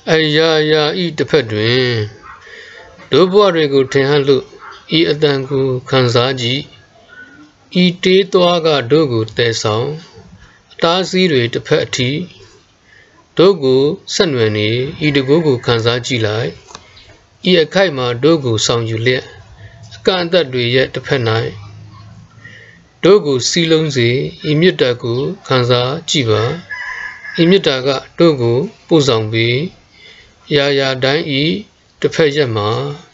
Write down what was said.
အရာရာဤတစ်ဖက်တွင်ဒုဘဝတွေကိုထင်ဟပ်လို့ဤအတန်ကိုခံစားကြည့်ဤတေးသွားကတို့ကိုတည်ဆောင်အတားစီးတွေတစ်ဖက်အထိတို့ကိုဆက်နွယ်နေဤတကူကိုခံစားကြည့်လိုက်ဤအခိုက်မှာတို့ကိုဆောင်ယူလျက်အကန့်အသတ်တွေရဲ့တစ်ဖက်၌တို့ကိုစီးလုံးစေဤမြတ်တာကိုခံစားကြည့်ပါဤမြတ်တာကတို့ကိုပို့ဆောင်ပြီးရာရာတိုင်းဤတစ်ဖက်ရက်မှာ